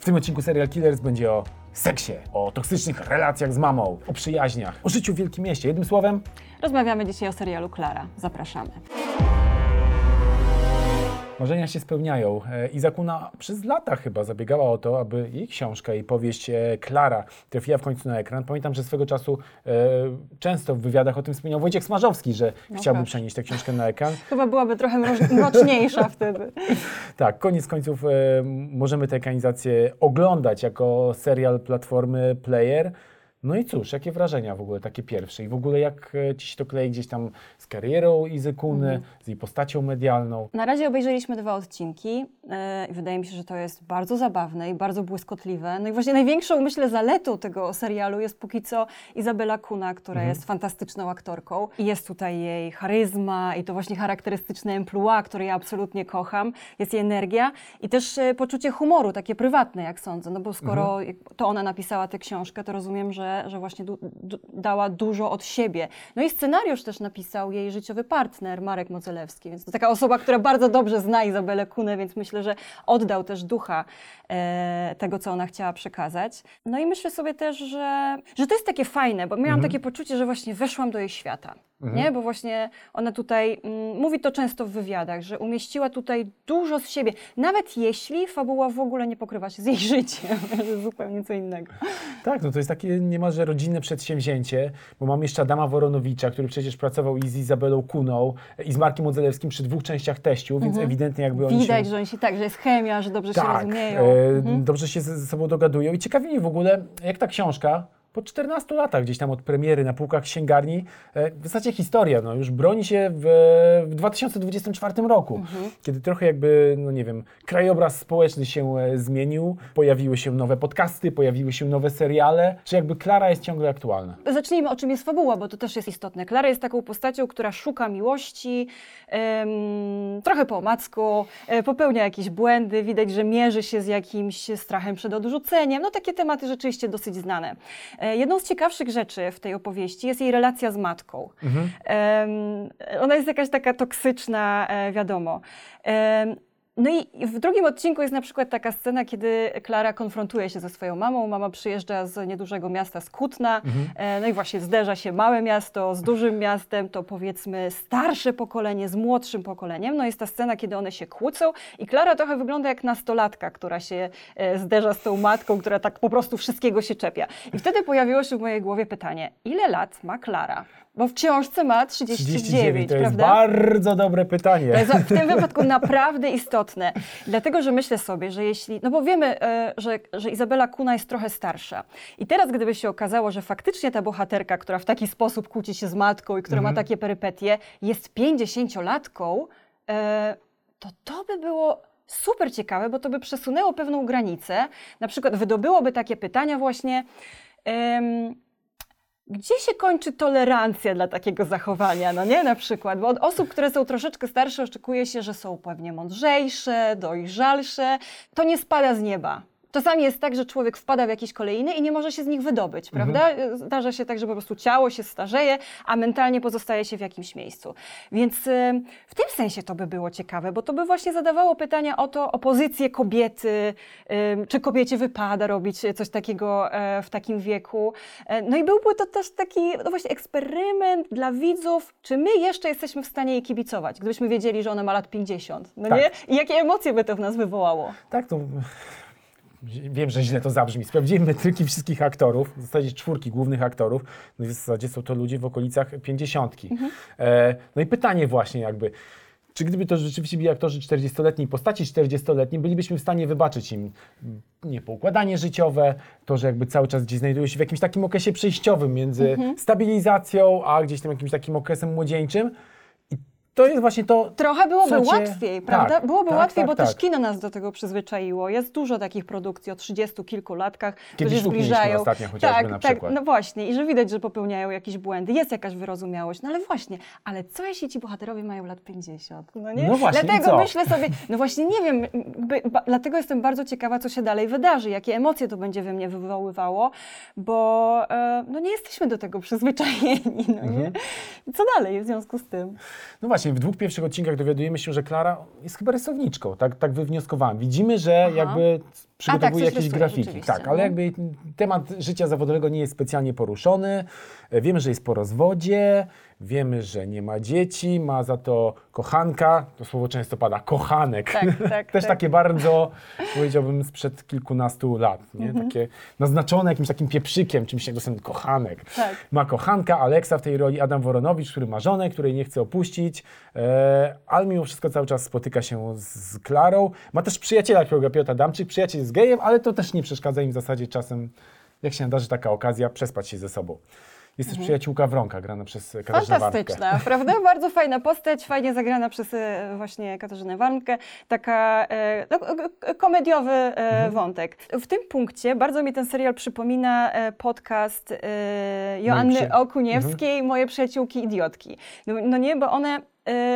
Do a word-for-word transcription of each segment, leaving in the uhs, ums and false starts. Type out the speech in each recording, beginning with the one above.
W tym odcinku Serial Killers będzie o seksie, o toksycznych relacjach z mamą, o przyjaźniach, o życiu w wielkim mieście. Jednym słowem, rozmawiamy dzisiaj o serialu Klara. Zapraszamy. marzenia się spełniają. Izakuna przez lata chyba zabiegała o to, aby jej książka, jej powieść Klara trafiła w końcu na ekran. Pamiętam, że swego czasu e, często w wywiadach o tym wspomniał Wojciech Smarzowski, że No chciałby proszę. przenieść tę książkę na ekran. Chyba byłaby trochę mroż- mroczniejsza wtedy. Tak, koniec końców e, możemy tę ekranizację oglądać jako serial platformy Player. No i cóż, jakie wrażenia w ogóle takie pierwsze i w ogóle jak e, Ci się to klei gdzieś tam z karierą Izakuny, Mhm. z jej postacią medialną? Na razie obejrzeliśmy dwa odcinki yy, i wydaje mi się, że to jest bardzo zabawne i bardzo błyskotliwe. No i właśnie największą, myślę, zaletą tego serialu jest póki co Izabela Kuna, która Mhm. jest fantastyczną aktorką. I jest tutaj jej charyzma i to właśnie charakterystyczne emploi, które ja absolutnie kocham. Jest jej energia i też yy, poczucie humoru, takie prywatne, jak sądzę. No bo skoro Mhm. to ona napisała tę książkę, to rozumiem, że że właśnie du- du- dała dużo od siebie. No i scenariusz też napisał jej życiowy partner, Marek Modzelewski, więc to taka osoba, która bardzo dobrze zna Izabelę Kunę, więc myślę, że oddał też ducha e, tego, co ona chciała przekazać. No i myślę sobie też, że, że to jest takie fajne, bo miałam Mhm. takie poczucie, że właśnie weszłam do jej świata. Mhm. Nie? Bo właśnie ona tutaj, mm, mówi to często w wywiadach, że umieściła tutaj dużo z siebie, nawet jeśli fabuła w ogóle nie pokrywa się z jej życiem, to jest zupełnie co innego. Tak, no to jest takie niemalże rodzinne przedsięwzięcie, bo mam jeszcze Adama Woronowicza, który przecież pracował i z Izabelą Kuną, i z Markiem Modzelewskim przy dwóch częściach teściu, więc Mhm. ewidentnie jakby oni Widać, się... że oni się tak, że jest chemia, że dobrze się Tak, rozumieją. e, Mhm. dobrze się ze ze sobą dogadują i ciekawi mnie w ogóle, jak ta książka po czternastu latach gdzieś tam od premiery na półkach księgarni, e, w zasadzie historia, no już broni się w, w dwa tysiące dwudziestym czwartym roku, Mhm. kiedy trochę jakby, no nie wiem, krajobraz społeczny się e, zmienił, pojawiły się nowe podcasty, pojawiły się nowe seriale, czy jakby Klara jest ciągle aktualna? Zacznijmy, o czym jest fabuła, bo to też jest istotne. Klara jest taką postacią, która szuka miłości, em, trochę po omacku, e, popełnia jakieś błędy, widać, że mierzy się z jakimś strachem przed odrzuceniem. No takie tematy rzeczywiście dosyć znane. E, jedną z ciekawszych rzeczy w tej opowieści jest jej relacja z matką. Mhm. Em, ona jest jakaś taka toksyczna, e, wiadomo. Em, No i w drugim odcinku jest na przykład taka scena, kiedy Klara konfrontuje się ze swoją mamą. Mama przyjeżdża z niedużego miasta, z Kutna. Mhm. E, No i właśnie zderza się małe miasto z dużym miastem, to powiedzmy starsze pokolenie z młodszym pokoleniem. No jest ta scena, kiedy one się kłócą i Klara trochę wygląda jak nastolatka, która się e, zderza z tą matką, która tak po prostu wszystkiego się czepia. I wtedy pojawiło się w mojej głowie pytanie, ile lat ma Klara? Bo w książce ma trzydzieści dziewięć, trzydzieści dziewięć, to jest prawda? bardzo dobre pytanie. To jest w tym wypadku naprawdę istotne, dlatego że myślę sobie, że jeśli, no bo wiemy, e, że, że Izabela Kuna jest trochę starsza i teraz gdyby się okazało, że faktycznie ta bohaterka, która w taki sposób kłóci się z matką i która Mhm. ma takie perypetie, jest pięćdziesięciolatką, e, to to by było super ciekawe, bo to by przesunęło pewną granicę, na przykład wydobyłoby takie pytania właśnie, em, gdzie się kończy tolerancja dla takiego zachowania, no nie, na przykład, bo od osób, które są troszeczkę starsze, oczekuje się, że są pewnie mądrzejsze, dojrzalsze, to nie spada z nieba. Czasami jest tak, że człowiek wpada w jakieś kolejny i nie może się z nich wydobyć, prawda? Zdarza się tak, że po prostu ciało się starzeje, a mentalnie pozostaje się w jakimś miejscu. Więc y, w tym sensie to by było ciekawe, bo to by właśnie zadawało pytania o to, o pozycję kobiety, y, czy kobiecie wypada robić coś takiego e, w takim wieku. E, no i byłby to też taki, no właśnie, eksperyment dla widzów, czy my jeszcze jesteśmy w stanie jej kibicować, gdybyśmy wiedzieli, że ona ma lat pięćdziesiąt, no Tak. nie? I jakie emocje by to w nas wywołało? Tak, to wiem, że źle to zabrzmi. Sprawdziłem metryki wszystkich aktorów, w zasadzie czwórki głównych aktorów, no i w zasadzie są to ludzie w okolicach pięćdziesiątki. Mhm. E, no i pytanie właśnie jakby, czy gdyby to rzeczywiście byli aktorzy czterdziestoletniej, postaci czterdziestoletniej, bylibyśmy w stanie wybaczyć im niepoukładanie życiowe, to, że jakby cały czas gdzieś znajdują się w jakimś takim okresie przejściowym między Mhm. stabilizacją, a gdzieś tam jakimś takim okresem młodzieńczym. I to jest właśnie to, Trochę byłoby co cię- łatwiej, prawda? Tak, byłoby tak, łatwiej, tak, bo tak. też kino nas do tego przyzwyczaiło. Jest dużo takich produkcji o trzydziestu kilku latkach, które Kiedyś się Look mieliśmy zbliżają. ostatnio chociażby tak, na tak, przykład. no właśnie. I że widać, że popełniają jakieś błędy. Jest jakaś wyrozumiałość. No ale właśnie, ale co jeśli ci bohaterowie mają lat pięćdziesiąt? No nie? No właśnie, i Dlatego co? myślę sobie, no właśnie nie wiem, by, ba, dlatego jestem bardzo ciekawa, co się dalej wydarzy, jakie emocje to będzie we mnie wywoływało, bo e, no nie jesteśmy do tego przyzwyczajeni, no nie? Mhm. Co dalej w związku z tym? No właśnie, w dwóch pierwszych odcinkach dowiadujemy się, że Klara jest chyba rysowniczką, tak, tak wywnioskowałem. Widzimy, że Aha. jakby przygotowuje coś jakieś rysuje, grafiki. rzeczywiście, Tak, ale no. jakby temat życia zawodowego nie jest specjalnie poruszony. E, Wiemy, że jest po rozwodzie, wiemy, że nie ma dzieci, ma za to kochanka, to słowo często pada, kochanek. Tak, tak, Też tak. takie bardzo, powiedziałbym, sprzed kilkunastu lat, nie? Mhm. Takie naznaczone jakimś takim pieprzykiem, czymś jak dosłownie kochanek. Tak. Ma kochanka, Aleksa w tej roli, Adam Woronowicz, który ma żonę, której nie chce opuścić, e, ale mimo wszystko cały czas spotyka się z, z Klarą. Ma też przyjaciela, którego gra Piotr Adamczyk, przyjaciel jest gejem, ale to też nie przeszkadza im w zasadzie czasem, jak się nadarzy taka okazja, przespać się ze sobą. Jest też przyjaciółka Wronka, grana przez Katarzynę Warnkę. Fantastyczna, prawda? Bardzo fajna postać, fajnie zagrana przez e, właśnie Katarzynę Warnkę. Taka e, no, k- komediowy e, wątek. W tym punkcie bardzo mi ten serial przypomina e, podcast e, Joanny przy- Okuniewskiej, Moje przyjaciółki idiotki. No, no nie, bo one... E,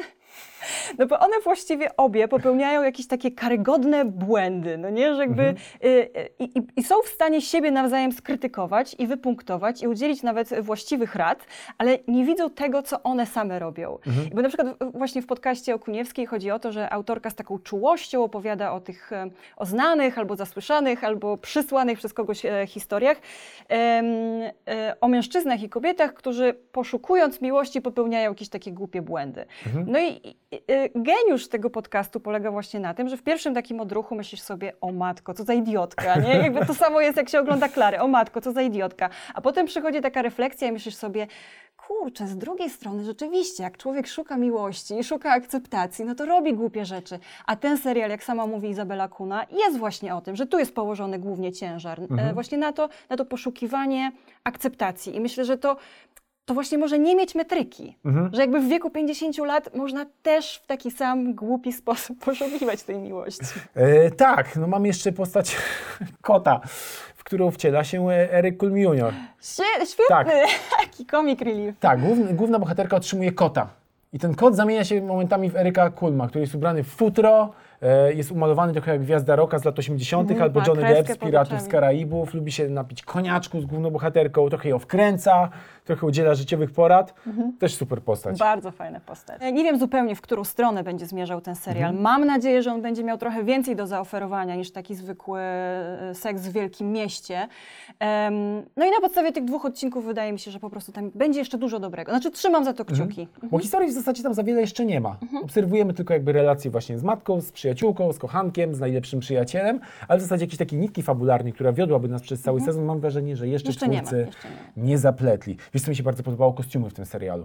No bo one właściwie obie popełniają jakieś takie karygodne błędy, no nie, że jakby Mhm. y, y, i, i są w stanie siebie nawzajem skrytykować i wypunktować i udzielić nawet właściwych rad, ale nie widzą tego, co one same robią. Mhm. Bo na przykład w- właśnie w podcaście Okuniewskiej chodzi o to, że autorka z taką czułością opowiada o tych e, o znanych, albo zasłyszanych, albo przysłanych przez kogoś e, historiach, em, e, o mężczyznach i kobietach, którzy poszukując miłości popełniają jakieś takie głupie błędy. No i i, y, geniusz tego podcastu polega właśnie na tym, że w pierwszym takim odruchu myślisz sobie, o matko, co za idiotka, nie? Jakby to samo jest, jak się ogląda Klarę, o matko, co za idiotka. A potem przychodzi taka refleksja i myślisz sobie, kurczę, z drugiej strony rzeczywiście, jak człowiek szuka miłości i szuka akceptacji, no to robi głupie rzeczy. A ten serial, jak sama mówi Izabela Kuna, jest właśnie o tym, że tu jest położony głównie ciężar. E, właśnie na to, na to poszukiwanie akceptacji. I myślę, że to to właśnie może nie mieć metryki. Że jakby w wieku pięćdziesięciu lat można też w taki sam głupi sposób poszukiwać tej miłości. E, tak, no mam jeszcze postać kota, w którą wciela się Eryk Kulm junior Sie- Świetny, taki comic relief. Tak, główny, główna bohaterka otrzymuje kota. I ten kot zamienia się momentami w Eryka Kulma, który jest ubrany w futro, e, jest umalowany trochę jak gwiazda rocka z lat osiemdziesiątych, Mhm, albo ma Johnny kreskę Depp z pod Piratów oczami. z Karaibów, lubi się napić koniaczku z główną bohaterką, trochę ją wkręca, trochę udziela życiowych porad. Mhm. Też super postać. Bardzo fajna postać. Nie wiem zupełnie, w którą stronę będzie zmierzał ten serial. Mam nadzieję, że on będzie miał trochę więcej do zaoferowania niż taki zwykły e, seks w wielkim mieście. Em, no i na podstawie tych dwóch odcinków wydaje mi się, że po prostu tam będzie jeszcze dużo dobrego. Znaczy trzymam za to kciuki. Bo historii w zasadzie tam za wiele jeszcze nie ma. Obserwujemy tylko jakby relacje właśnie z matką, z przyjaciółką, z kochankiem, z najlepszym przyjacielem, ale w zasadzie jakiejś takiej nitki fabularnej, która wiodłaby nas przez cały sezon, mam wrażenie, że jeszcze, Jeszcze nie ma, twórcy jeszcze nie ma. nie zapletli. Wiesz, co mi się bardzo podobało? Kostiumy w tym serialu.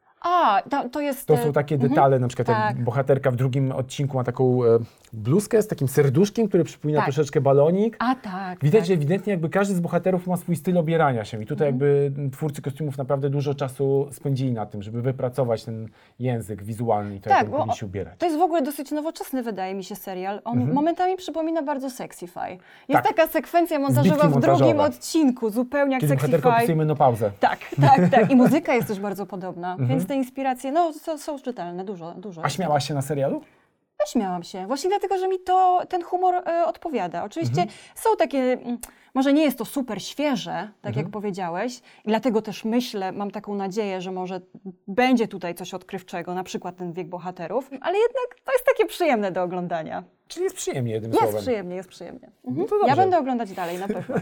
A, to, to jest... To e, są takie detale, na przykład tak. jak bohaterka w drugim odcinku ma taką e, bluzkę z takim serduszkiem, który przypomina Tak. troszeczkę balonik. A tak. Widać, tak. że ewidentnie jakby każdy z bohaterów ma swój styl obierania się i tutaj jakby twórcy kostiumów naprawdę dużo czasu spędzili na tym, żeby wypracować ten język wizualny i to, Tak, jak oni bo powinni się ubierać. To jest w ogóle dosyć nowoczesny, wydaje mi się, serial. On momentami przypomina bardzo Sexify. Jest Tak. taka sekwencja montażowa Zbitki w drugim montażowe. odcinku, zupełnie jak Kiedy bohaterka Sexify. opisuje menopauzę. Tak, tak, tak. I muzyka jest też bardzo podobna, więc te inspiracje, no, są, są czytelne, dużo, dużo. A śmiałaś się na serialu? Ja śmiałam się, właśnie dlatego, że mi to, ten humor e, odpowiada. Oczywiście są takie, mm, może nie jest to super świeże, tak jak powiedziałeś, i dlatego też myślę, mam taką nadzieję, że może będzie tutaj coś odkrywczego, na przykład ten wiek bohaterów, ale jednak to jest takie przyjemne do oglądania. Czyli jest przyjemnie jednym Jest słowem. przyjemnie, jest przyjemnie. Mhm. No to Ja dobrze. będę oglądać dalej, na pewno.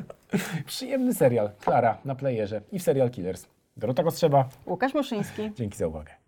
Przyjemny serial. Klara na playerze i w Serial Killers. Dorota Kostrzewa, Łukasz Muszyński. dzięki za uwagę.